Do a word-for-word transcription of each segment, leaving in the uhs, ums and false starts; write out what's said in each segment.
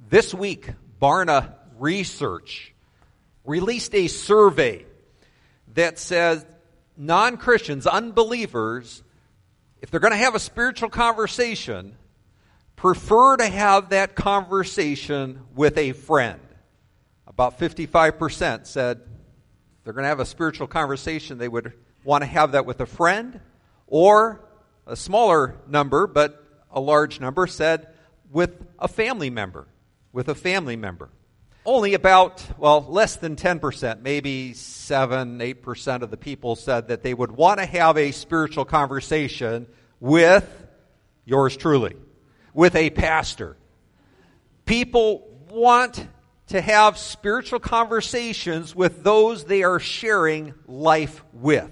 This week, Barna Research released a survey that says non-Christians, unbelievers, if they're going to have a spiritual conversation, prefer to have that conversation with a friend. About fifty-five percent said if they're going to have a spiritual conversation, they would want to have that with a friend, or a smaller number, but a large number, said with a family member, with a family member. Only about, well, less than ten percent, maybe seven, eight percent of the people said that they would want to have a spiritual conversation with yours truly, with a pastor. People want to have spiritual conversations with those they are sharing life with.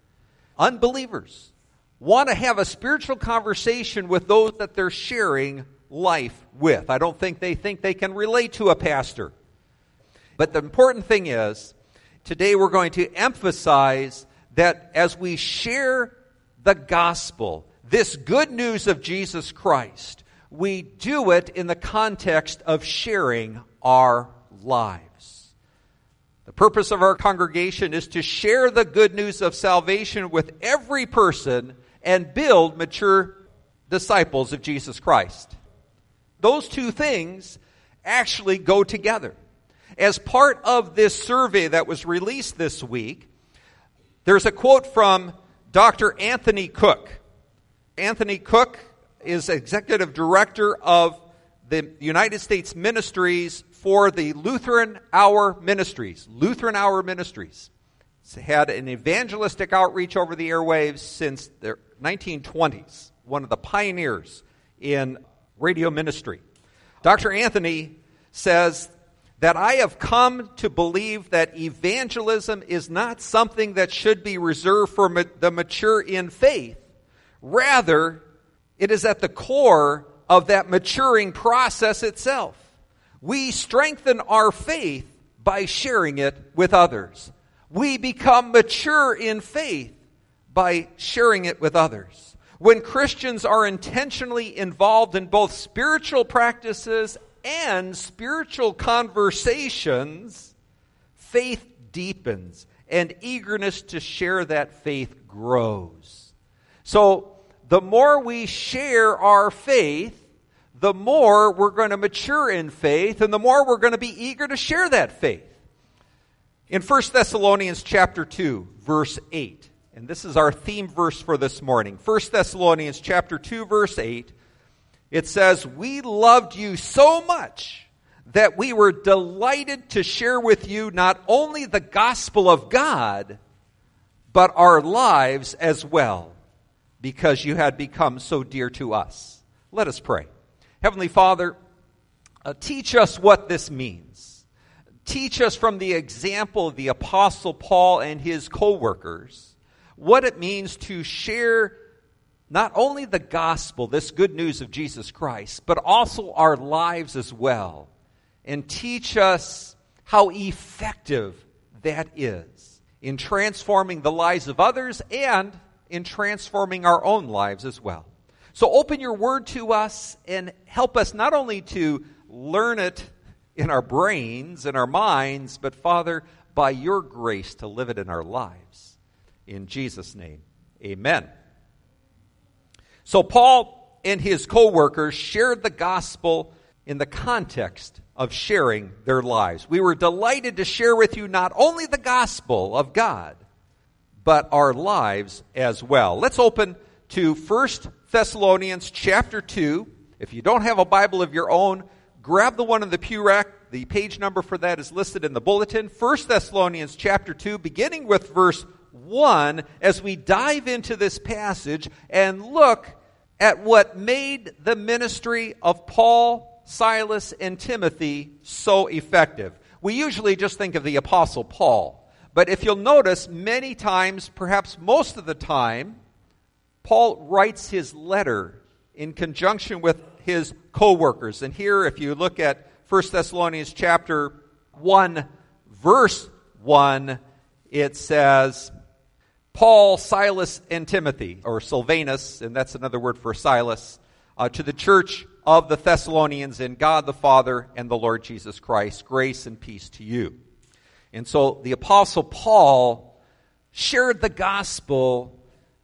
Unbelievers want to have a spiritual conversation with those that they're sharing life with. I don't think they think they can relate to a pastor. But the important thing is, today we're going to emphasize that as we share the gospel, this good news of Jesus Christ, we do it in the context of sharing our lives. The purpose of our congregation is to share the good news of salvation with every person and build mature disciples of Jesus Christ. Those two things actually go together. As part of this survey that was released this week, there's a quote from Doctor Anthony Cook. Anthony Cook is executive director of the United States Ministries for the Lutheran Hour Ministries. Lutheran Hour Ministries. It's had an evangelistic outreach over the airwaves since the nineteen twenties. One of the pioneers in radio ministry. Doctor Anthony says that I have come to believe that evangelism is not something that should be reserved for ma- the mature in faith. Rather, it is at the core of that maturing process itself. We strengthen our faith by sharing it with others. We become mature in faith by sharing it with others. When Christians are intentionally involved in both spiritual practices and spiritual conversations, faith deepens and eagerness to share that faith grows. So the more we share our faith, the more we're going to mature in faith, and the more we're going to be eager to share that faith. In First Thessalonians chapter two, verse eight, and this is our theme verse for this morning. First Thessalonians chapter two, verse eight, it says, "We loved you so much that we were delighted to share with you not only the gospel of God, but our lives as well, because you had become so dear to us." Let us pray. Heavenly Father, uh, teach us what this means. Teach us from the example of the Apostle Paul and his co-workers what it means to share not only the gospel, this good news of Jesus Christ, but also our lives as well. And teach us how effective that is in transforming the lives of others and in transforming our own lives as well. So open your word to us and help us not only to learn it in our brains and our minds, but Father, by your grace to live it in our lives. In Jesus' name, amen. So Paul and his co-workers shared the gospel in the context of sharing their lives. We were delighted to share with you not only the gospel of God, but our lives as well. Let's open to First Thessalonians chapter two. If you don't have a Bible of your own, grab the one in the pew rack. The page number for that is listed in the bulletin. First Thessalonians chapter two, beginning with verse one, as we dive into this passage and look at what made the ministry of Paul, Silas, and Timothy so effective. We usually just think of the Apostle Paul, but if you'll notice, many times, perhaps most of the time, Paul writes his letter in conjunction with his co-workers. And here, if you look at First Thessalonians chapter one, verse one, it says, Paul, Silas, and Timothy, or Silvanus, and that's another word for Silas, uh, to the church of the Thessalonians in God the Father and the Lord Jesus Christ. Grace and peace to you. And so the Apostle Paul shared the gospel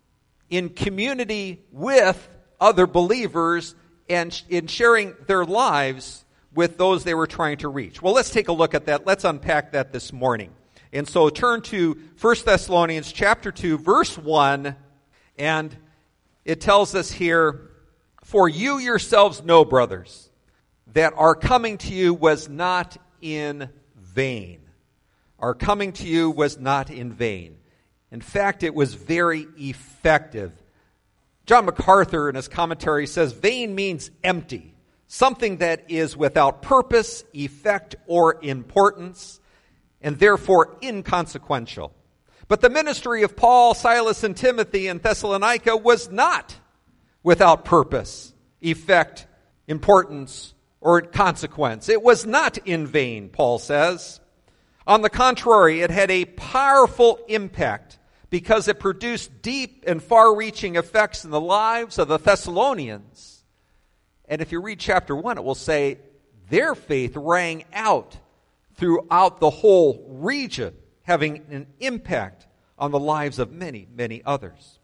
in community with other believers and in sharing their lives with those they were trying to reach. Well, let's take a look at that. Let's unpack that this morning. And so turn to First Thessalonians chapter two, verse one, and it tells us here, "For you yourselves know, brothers, that our coming to you was not in vain." Our coming to you was not in vain. In fact, it was very effective. John MacArthur in his commentary says, vain means empty, something that is without purpose, effect, or importance, and therefore inconsequential. But the ministry of Paul, Silas, and Timothy in Thessalonica was not without purpose, effect, importance, or consequence. It was not in vain, Paul says. On the contrary, it had a powerful impact because it produced deep and far-reaching effects in the lives of the Thessalonians. And if you read chapter one, it will say their faith rang out throughout the whole region, having an impact on the lives of many, many others.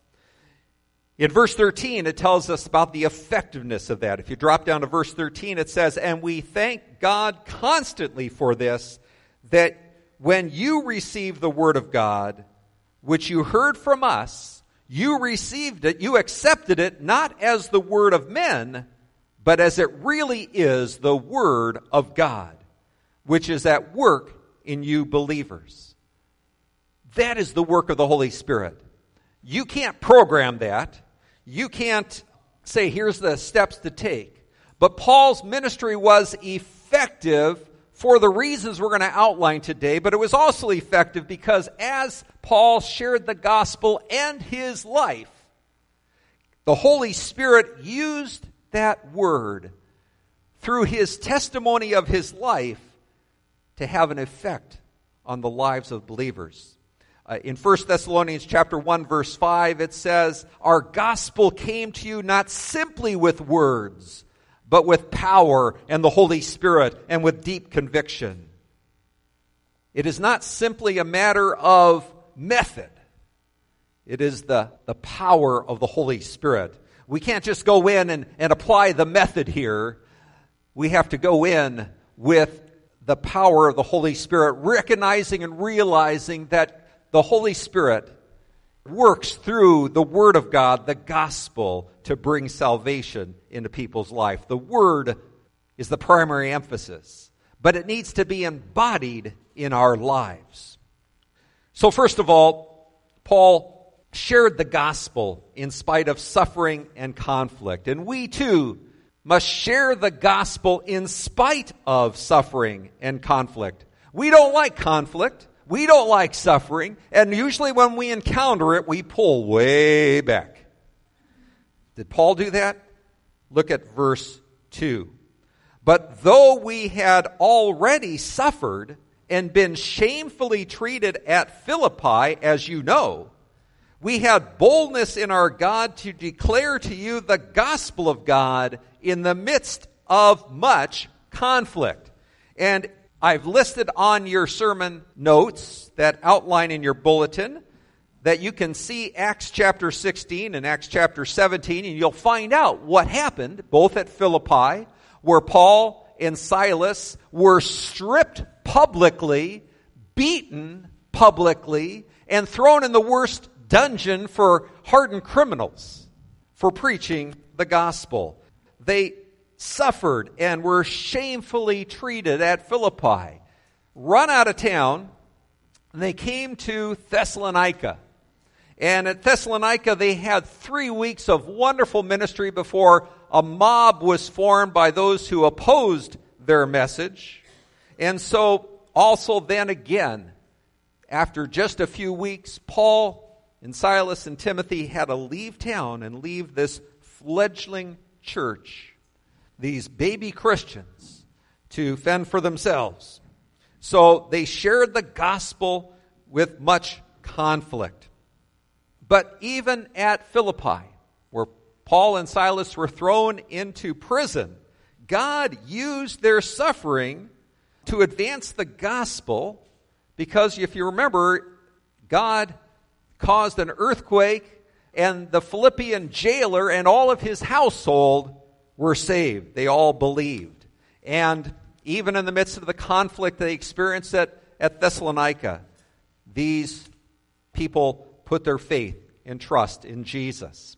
In verse thirteen, it tells us about the effectiveness of that. If you drop down to verse thirteen, it says, "And we thank God constantly for this, that when you received the word of God, which you heard from us, you received it, you accepted it, not as the word of men, but as it really is the word of God, which is at work in you believers." That is the work of the Holy Spirit. You can't program that. You can't say, here's the steps to take. But Paul's ministry was effective for the reasons we're going to outline today, but it was also effective because as Paul shared the gospel and his life, the Holy Spirit used that word through his testimony of his life to have an effect on the lives of believers. Uh, in First Thessalonians chapter one, verse five, it says, "Our gospel came to you not simply with words, but with power and the Holy Spirit and with deep conviction." It is not simply a matter of method. It is the, the power of the Holy Spirit. We can't just go in and, and apply the method here. We have to go in with the power of the Holy Spirit, recognizing and realizing that the Holy Spirit works through the Word of God, the gospel, to bring salvation into people's life. The Word is the primary emphasis, but it needs to be embodied in our lives. So first of all, Paul shared the gospel in spite of suffering and conflict. And we too must share the gospel in spite of suffering and conflict. We don't like conflict. We don't like suffering. And usually when we encounter it, we pull way back. Did Paul do that? Look at verse two. "But though we had already suffered and been shamefully treated at Philippi, as you know, we had boldness in our God to declare to you the gospel of God in the midst of much conflict." And I've listed on your sermon notes that outline in your bulletin that you can see Acts chapter sixteen and Acts chapter seventeen, and you'll find out what happened both at Philippi, where Paul and Silas were stripped publicly, beaten publicly, and thrown in the worst dungeon for hardened criminals for preaching the gospel. They suffered and were shamefully treated at Philippi, run out of town, and they came to Thessalonica. And at Thessalonica, they had three weeks of wonderful ministry before a mob was formed by those who opposed their message. And so also then again, after just a few weeks, Paul and Silas and Timothy had to leave town and leave this fledgling church, these baby Christians, to fend for themselves. So they shared the gospel with much conflict. But even at Philippi, where Paul and Silas were thrown into prison God used their suffering to advance the gospel, because if you remember, God caused an earthquake, and the Philippian jailer and all of his household were saved. They all believed. And even in the midst of the conflict they experienced at, at Thessalonica, these people put their faith and trust in Jesus.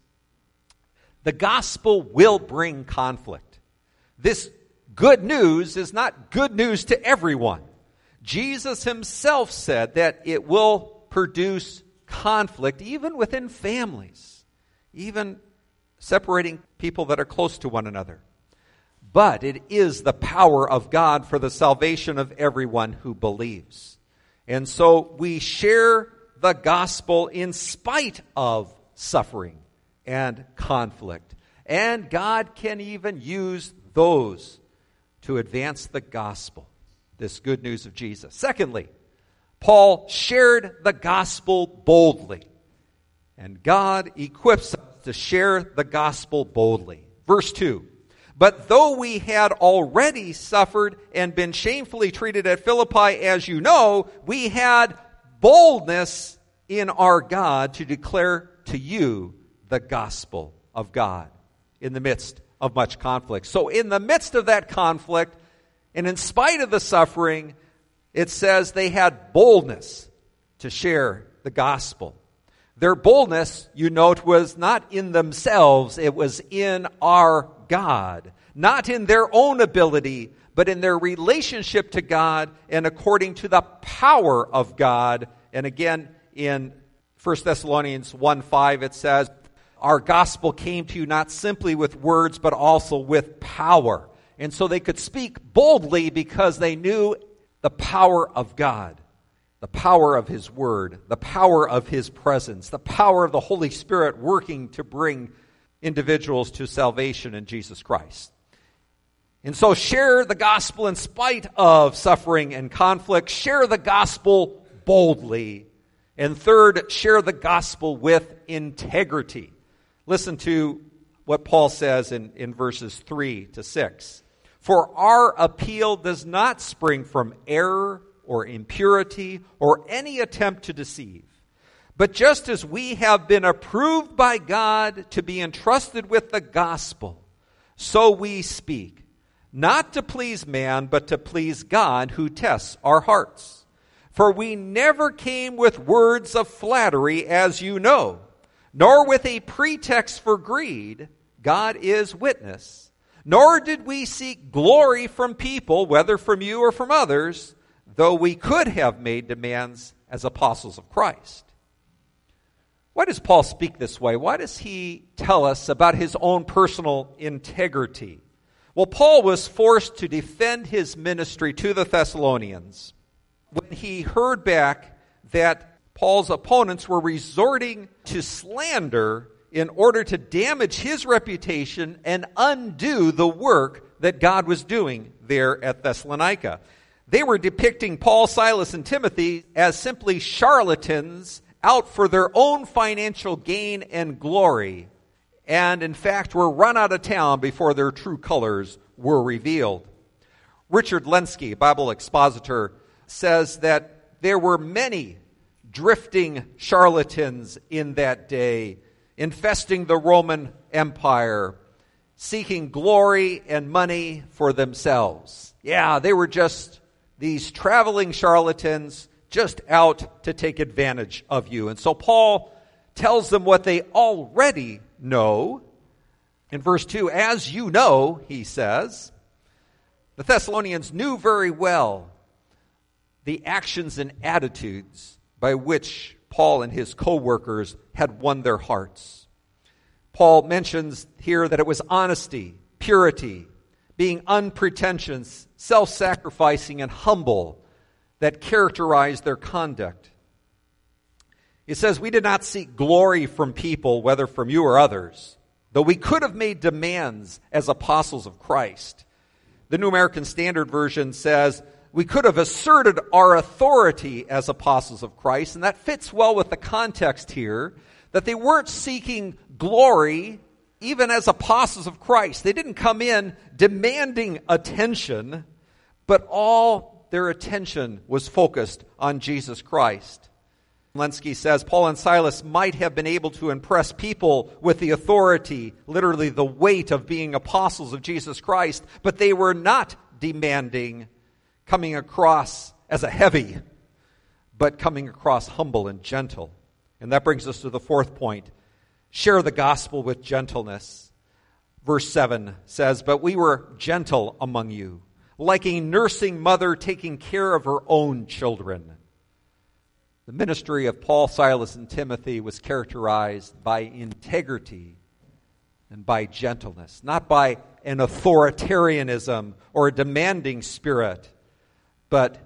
The gospel will bring conflict. This good news is not good news to everyone. Jesus himself said that it will produce conflict even within families, even separating people that are close to one another. But it is the power of God for the salvation of everyone who believes. And so we share the gospel in spite of suffering and conflict. And God can even use those to advance the gospel, this good news of Jesus. Secondly, Paul shared the gospel boldly. And God equips us to share the gospel boldly. Verse two, but though we had already suffered and been shamefully treated at Philippi, as you know, we had boldness in our God to declare to you the gospel of God in the midst of much conflict. So in the midst of that conflict, and in spite of the suffering, it says they had boldness to share the gospel. Their boldness, you note, was not in themselves, it was in our God. Not in their own ability, but in their relationship to God and according to the power of God. And again, in First Thessalonians one five, it says, our gospel came to you not simply with words, but also with power. And so they could speak boldly because they knew the power of God, the power of his word, the power of his presence, the power of the Holy Spirit working to bring individuals to salvation in Jesus Christ. And so share the gospel in spite of suffering and conflict. Share the gospel boldly. And third, share the gospel with integrity. Listen to what Paul says in, in verses three to six. For our appeal does not spring from error or impurity or any attempt to deceive. But just as we have been approved by God to be entrusted with the gospel, so we speak, not to please man, but to please God who tests our hearts. For we never came with words of flattery, as you know, nor with a pretext for greed, God is witness. Nor did we seek glory from people, whether from you or from others, though we could have made demands as apostles of Christ. Why does Paul speak this way? Why does he tell us about his own personal integrity? Well, Paul was forced to defend his ministry to the Thessalonians when he heard back that Paul's opponents were resorting to slander in order to damage his reputation and undo the work that God was doing there at Thessalonica. They were depicting Paul, Silas, and Timothy as simply charlatans out for their own financial gain and glory, and in fact were run out of town before their true colors were revealed. Richard Lenski, Bible expositor, says that there were many drifting charlatans in that day, infesting the Roman Empire, seeking glory and money for themselves. Yeah, they were just these traveling charlatans just out to take advantage of you. And so Paul tells them what they already know. In verse two, as you know, he says, the Thessalonians knew very well the actions and attitudes by which Paul and his co-workers had won their hearts. Paul mentions here that it was honesty, purity, being unpretentious, self-sacrificing, and humble that characterized their conduct. It says, we did not seek glory from people, whether from you or others, though we could have made demands as apostles of Christ. The New American Standard Version says, we could have asserted our authority as apostles of Christ, and that fits well with the context here, that they weren't seeking glory even as apostles of Christ, they didn't come in demanding attention, but all their attention was focused on Jesus Christ. Lenski says, Paul and Silas might have been able to impress people with the authority, literally the weight of being apostles of Jesus Christ, but they were not demanding, coming across as a heavy, but coming across humble and gentle. And that brings us to the fourth point. Share the gospel with gentleness. Verse seven says, but we were gentle among you, like a nursing mother taking care of her own children. The ministry of Paul, Silas, and Timothy was characterized by integrity and by gentleness, not by an authoritarianism or a demanding spirit, but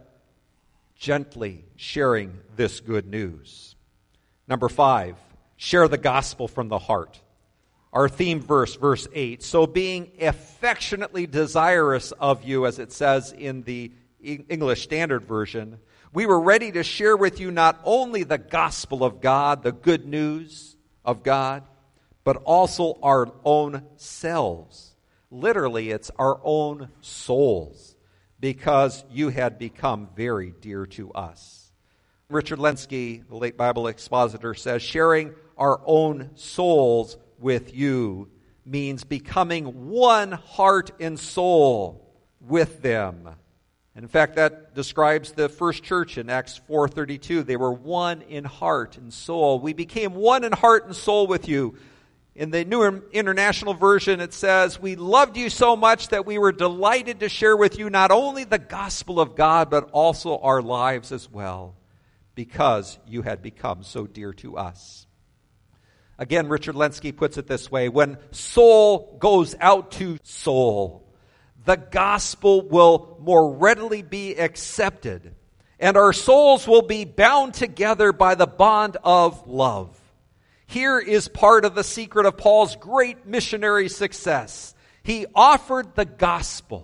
gently sharing this good news. Number five, share the gospel from the heart. Our theme verse, verse eight, so being affectionately desirous of you, as it says in the English Standard Version, we were ready to share with you not only the gospel of God, the good news of God, but also our own selves. Literally, it's our own souls, because you had become very dear to us. Richard Lenski, the late Bible expositor, says, sharing our own souls with you means becoming one heart and soul with them. And in fact, that describes the first church in Acts four thirty-two. They were one in heart and soul. We became one in heart and soul with you. In the New International Version, it says, we loved you so much that we were delighted to share with you not only the gospel of God, but also our lives as well, because you had become so dear to us. Again, Richard Lenski puts it this way, when soul goes out to soul, the gospel will more readily be accepted, and our souls will be bound together by the bond of love. Here is part of the secret of Paul's great missionary success. He offered the gospel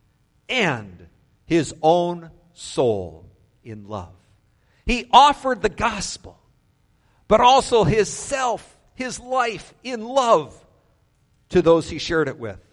and his own soul in love. He offered the gospel, but also his self, his life in love to those he shared it with.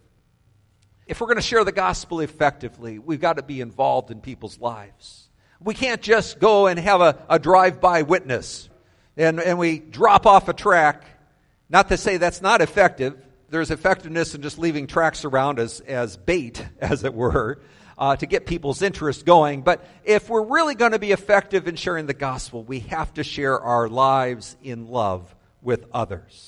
If we're going to share the gospel effectively, we've got to be involved in people's lives. We can't just go and have a, a drive-by witness and, and we drop off a track. Not to say that's not effective. There's effectiveness in just leaving tracks around as, as bait, as it were, uh, to get people's interest going. But if we're really going to be effective in sharing the gospel, we have to share our lives in love with others.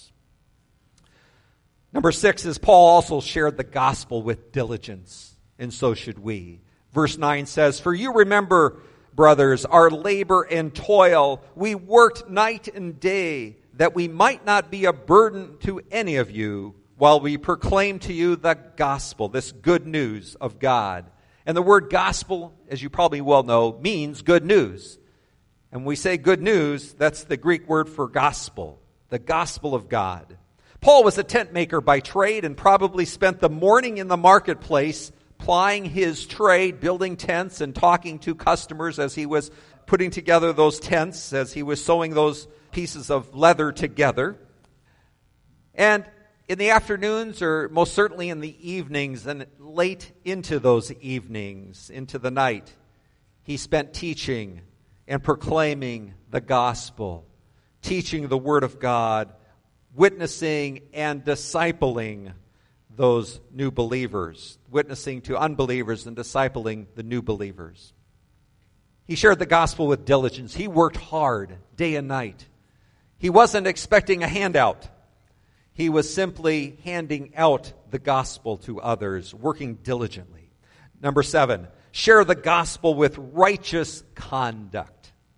Number six is Paul also shared the gospel with diligence, and so should we. Verse nine says, for you remember, brothers, our labor and toil. We worked night and day that we might not be a burden to any of you while we proclaim to you the gospel, this good news of God. And the word gospel, as you probably well know, means good news. And when we say good news, that's the Greek word for gospel, the gospel of God. Paul was a tent maker by trade and probably spent the morning in the marketplace plying his trade, building tents and talking to customers as he was putting together those tents, as he was sewing those pieces of leather together. And in the afternoons, or most certainly in the evenings, and late into those evenings, into the night, he spent teaching and proclaiming the gospel, teaching the Word of God, witnessing and discipling those new believers, witnessing to unbelievers and discipling the new believers. He shared the gospel with diligence. He worked hard day and night. He wasn't expecting a handout. He was simply handing out the gospel to others, working diligently. Number seven, share the gospel with righteous conduct.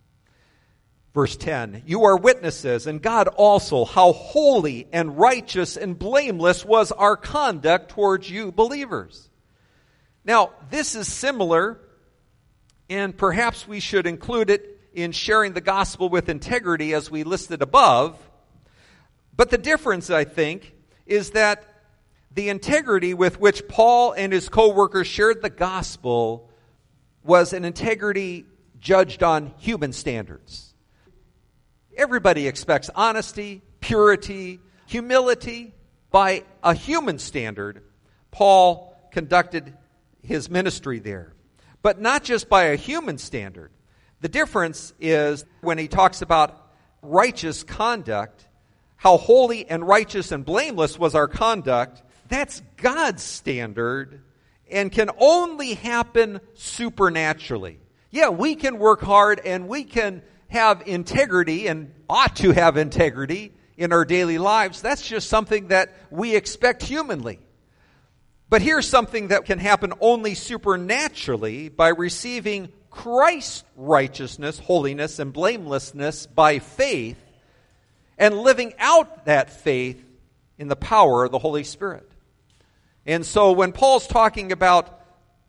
Verse ten, you are witnesses, and God also, how holy and righteous and blameless was our conduct towards you believers. Now, this is similar, and perhaps we should include it in sharing the gospel with integrity as we listed above. But the difference, I think, is that the integrity with which Paul and his co-workers shared the gospel was an integrity judged on human standards. Everybody expects honesty, purity, humility, By a human standard, Paul conducted his ministry there. But not just by a human standard. The difference is when he talks about righteous conduct, how holy and righteous and blameless was our conduct, that's God's standard and can only happen supernaturally. Yeah, we can work hard and we can have integrity and ought to have integrity in our daily lives. That's just something that we expect humanly. But here's something that can happen only supernaturally by receiving Christ's righteousness, holiness, and blamelessness by faith and living out that faith in the power of the Holy Spirit. And so when Paul's talking about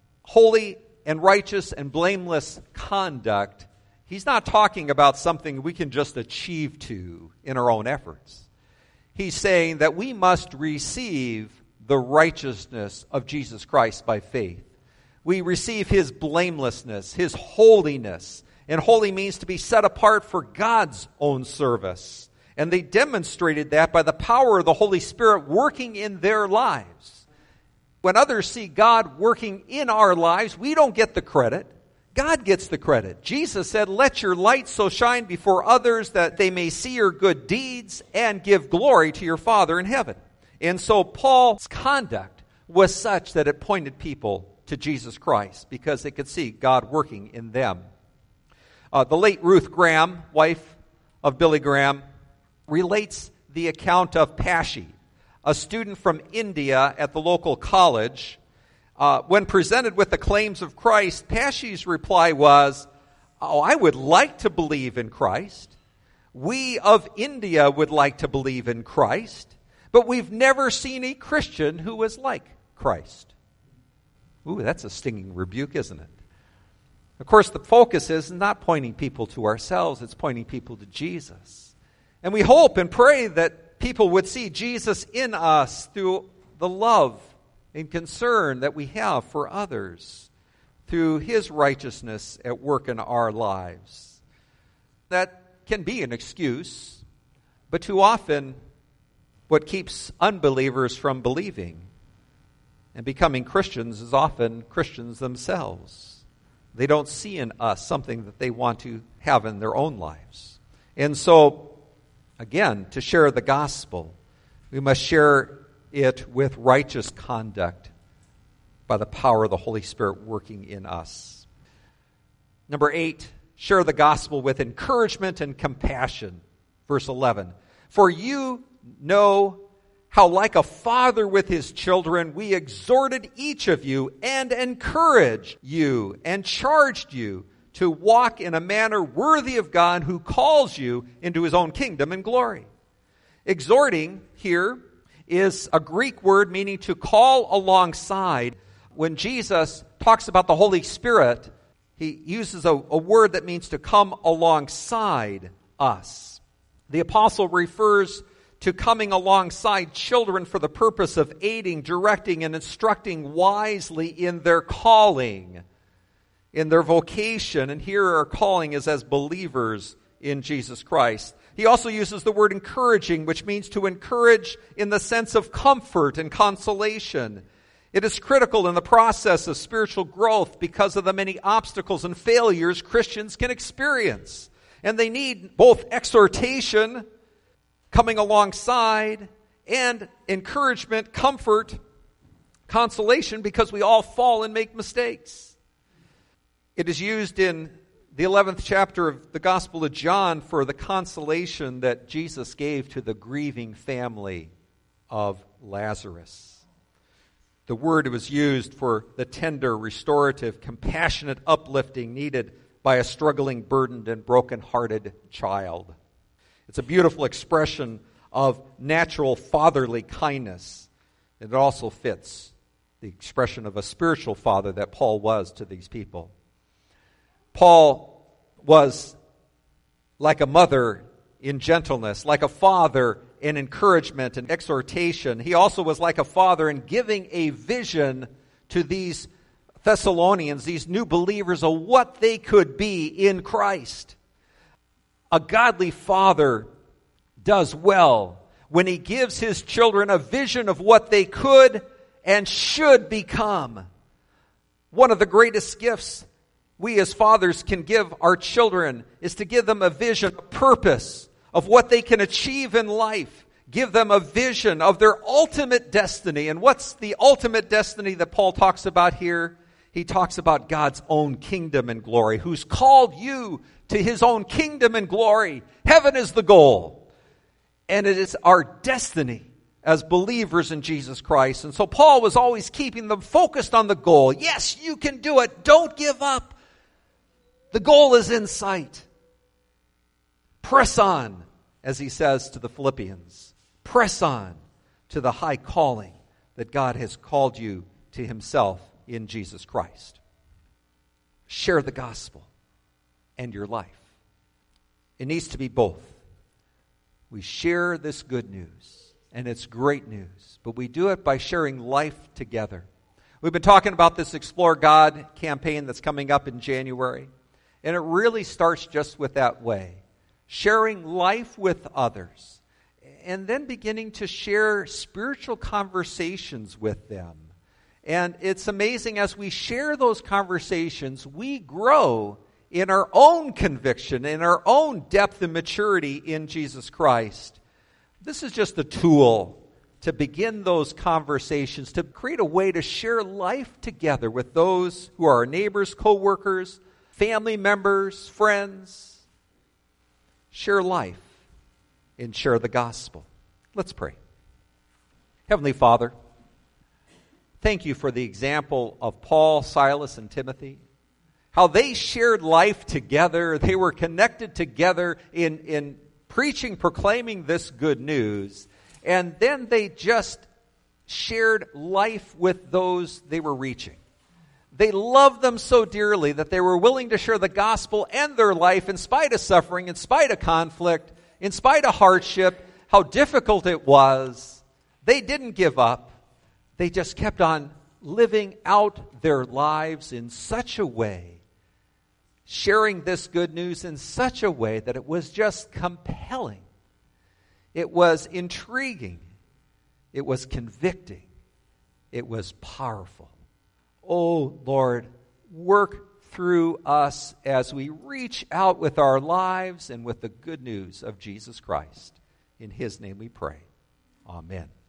holy and righteous and blameless conduct, he's not talking about something we can just achieve to in our own efforts. He's saying that we must receive the righteousness of Jesus Christ by faith. We receive His blamelessness, His holiness. And holy means to be set apart for God's own service. And they demonstrated that by the power of the Holy Spirit working in their lives. When others see God working in our lives, we don't get the credit. God gets the credit. Jesus said, "Let your light so shine before others that they may see your good deeds and give glory to your Father in heaven." And so Paul's conduct was such that it pointed people to Jesus Christ because they could see God working in them. Uh, the late Ruth Graham, wife of Billy Graham, relates the account of Pashi, a student from India at the local college. Uh, when presented with the claims of Christ, Pashi's reply was, "Oh, I would like to believe in Christ. We of India would like to believe in Christ. But we've never seen a Christian who was like Christ." Ooh, that's a stinging rebuke, isn't it? Of course, the focus is not pointing people to ourselves, it's pointing people to Jesus. And we hope and pray that people would see Jesus in us through the love and concern that we have for others, through His righteousness at work in our lives. That can be an excuse, but too often what keeps unbelievers from believing and becoming Christians is often Christians themselves. They don't see in us something that they want to have in their own lives. And so, again, to share the gospel, we must share it with righteous conduct by the power of the Holy Spirit working in us. Number eight, share the gospel with encouragement and compassion. Verse eleven, "For you know how like a father with his children we exhorted each of you and encouraged you and charged you to walk in a manner worthy of God who calls you into His own kingdom and glory." Exhorting here is a Greek word meaning to call alongside. When Jesus talks about the Holy Spirit, He uses a, a word that means to come alongside us. The apostle refers to coming alongside children for the purpose of aiding, directing, and instructing wisely in their calling, in their vocation. And here our calling is as believers in Jesus Christ. He also uses the word encouraging, which means to encourage in the sense of comfort and consolation. It is critical in the process of spiritual growth because of the many obstacles and failures Christians can experience. And they need both exhortation, coming alongside, and encouragement, comfort, consolation, because we all fall and make mistakes. It is used in the eleventh chapter of the Gospel of John for the consolation that Jesus gave to the grieving family of Lazarus. The word was used for the tender, restorative, compassionate uplifting needed by a struggling, burdened, and broken-hearted child. It's a beautiful expression of natural fatherly kindness. It also fits the expression of a spiritual father that Paul was to these people. Paul was like a mother in gentleness, like a father in encouragement and exhortation. He also was like a father in giving a vision to these Thessalonians, these new believers, of what they could be in Christ. A godly father does well when he gives his children a vision of what they could and should become. One of the greatest gifts we as fathers can give our children is to give them a vision, a purpose of what they can achieve in life. Give them a vision of their ultimate destiny. And what's the ultimate destiny that Paul talks about here? He talks about God's own kingdom and glory, who's called you to his own kingdom and glory. Heaven is the goal. And it is our destiny as believers in Jesus Christ. And so Paul was always keeping them focused on the goal. Yes, you can do it. Don't give up. The goal is in sight. Press on, as he says to the Philippians. Press on to the high calling that God has called you to himself in Jesus Christ. Share the gospel and your life. It needs to be both. We share this good news, and it's great news, but we do it by sharing life together. We've been talking about this Explore God campaign that's coming up in January, and it really starts just with that way. Sharing life with others, and then beginning to share spiritual conversations with them. And it's amazing, as we share those conversations, we grow in our own conviction, in our own depth and maturity in Jesus Christ. This is just a tool to begin those conversations, to create a way to share life together with those who are our neighbors, co-workers, family members, friends. Share life and share the gospel. Let's pray. Heavenly Father, thank you for the example of Paul, Silas, and Timothy. How they shared life together. They were connected together in, in preaching, proclaiming this good news. And then they just shared life with those they were reaching. They loved them so dearly that they were willing to share the gospel and their life in spite of suffering, in spite of conflict, in spite of hardship, how difficult it was. They didn't give up. They just kept on living out their lives in such a way, sharing this good news in such a way that it was just compelling. It was intriguing. It was convicting. It was powerful. Oh, Lord, work through us as we reach out with our lives and with the good news of Jesus Christ. In his name we pray. Amen.